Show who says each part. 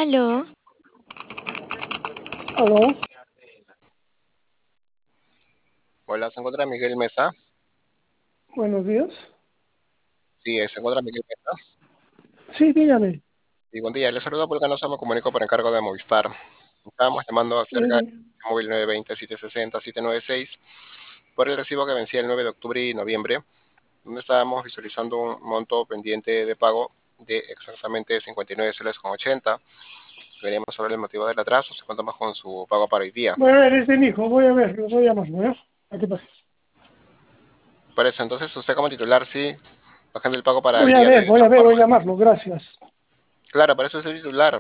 Speaker 1: Aló,
Speaker 2: Aló,
Speaker 3: Hola, ¿se encuentra Miguel Mesa?
Speaker 2: buenos días.
Speaker 3: Sí, se encuentra Miguel Mesa.
Speaker 2: Sí, dígame.
Speaker 3: Y buen día, le saludo porque no se me comunico por encargo de Movistar. Estábamos llamando acerca del
Speaker 2: Sí,
Speaker 3: móvil 920-760-796 por el recibo que vencía el 9 de octubre y noviembre, donde estábamos visualizando un monto pendiente de pago de exactamente 59 soles con 80. Queríamos saber el motivo del atraso, se cuenta más con su pago para hoy día.
Speaker 2: voy a ver, es de mi hijo. Voy a ver, lo voy a llamarlo, ¿eh? Aquí pasa.
Speaker 3: Por eso, entonces usted como titular, sí, agenda el pago para el
Speaker 2: Voy a
Speaker 3: día
Speaker 2: ver,
Speaker 3: de esa
Speaker 2: voy a ver, voy a
Speaker 3: forma.
Speaker 2: llamarlo, gracias.
Speaker 3: Claro, para eso es el titular.